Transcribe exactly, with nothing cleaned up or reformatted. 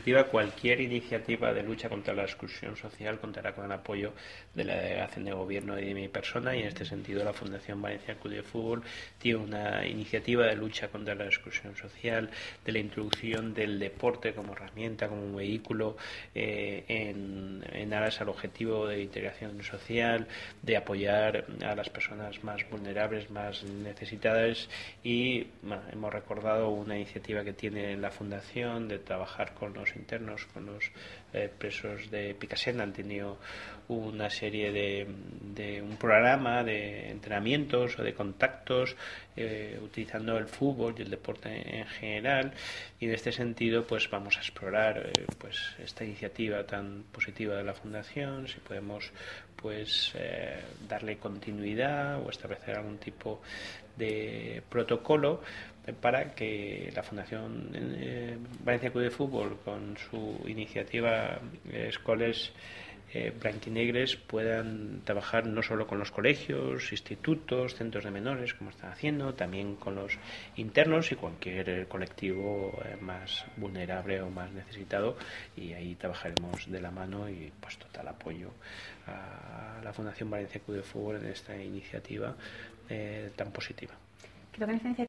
definitiva, cualquier iniciativa de lucha contra la exclusión social contará con el apoyo de la delegación de gobierno y de mi persona, y en este sentido la Fundación Valencia Club de Fútbol tiene una iniciativa de lucha contra la exclusión social, de la introducción del deporte como herramienta, como un vehículo eh, en, en aras al objetivo de integración social, de apoyar a las personas más vulnerables, más necesitadas, y bueno, hemos recordado una iniciativa que tiene la Fundación de trabajar con los internos, con los eh, presos de Picassent. Han tenido una serie de, de un programa de entrenamientos o de contactos eh, utilizando el fútbol y el deporte en general, y en este sentido pues vamos a explorar eh, pues esta iniciativa tan positiva de la Fundación, si podemos pues eh, darle continuidad o establecer algún tipo de protocolo para que la Fundación eh, Valencia Club de Fútbol, con su iniciativa eh, Escoles eh, Blanquinegres, puedan trabajar no solo con los colegios, institutos, centros de menores, como están haciendo, también con los internos y cualquier colectivo eh, más vulnerable o más necesitado, y ahí trabajaremos de la mano y pues total apoyo a la Fundación Valencia Club de Fútbol en esta iniciativa eh, tan positiva. Creo que